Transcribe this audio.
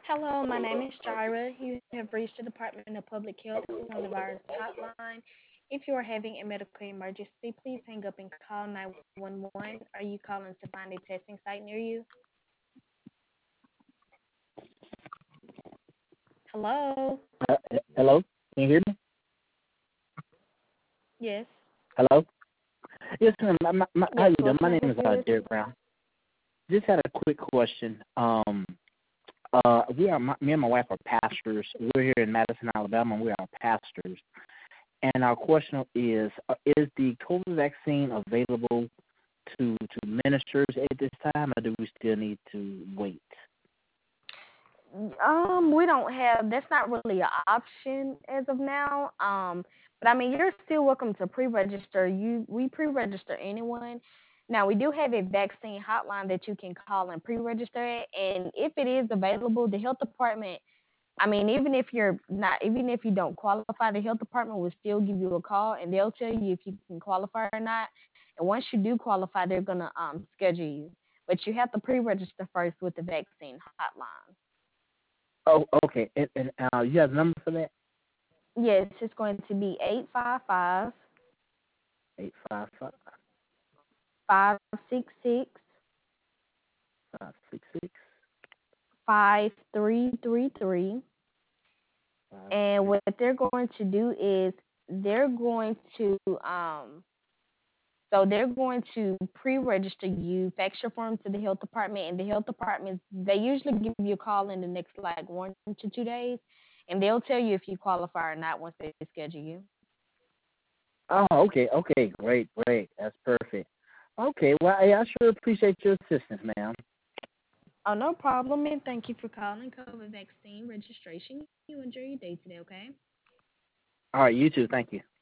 Hello, my name is Jira. You have reached the Department of Public Health Coronavirus Hotline. If you are having a medical emergency, please hang up and call 911. Are you calling to find a testing site near you? Hello? Hello? Can you hear me? Yes. Hello? Yes, ma'am. How Yes, you doing? what My can I name help is you with? Derek Brown. Just had a quick question. Me and my wife are pastors. We're here in Madison, Alabama. We are pastors, and our question is the COVID vaccine available to ministers at this time, or do we still need to wait? We don't have, that's not really an option as of now. But I mean, you're still welcome to pre-register. We pre-register anyone. Now we do have a vaccine hotline that you can call and pre-register it, and if it is available, the health department. I mean, even if you don't qualify, the health department will still give you a call and they'll tell you if you can qualify or not. And once you do qualify, they're gonna schedule you, but you have to pre-register first with the vaccine hotline. Oh, okay. And you have a number for that? Yes, it's going to be 855 855 566 566 5333. And what they're going to do is they're going to they're going to pre-register you, fax your form to the health department, and the health department they usually give you a call in the next like 1 to 2 days, and they'll tell you if you qualify or not once they schedule you. Oh, okay, okay, great, great. That's perfect. Okay, well, I sure appreciate your assistance, ma'am. Oh, no problem, and thank you for calling COVID vaccine registration. You enjoy your day today, okay? All right, you too. Thank you.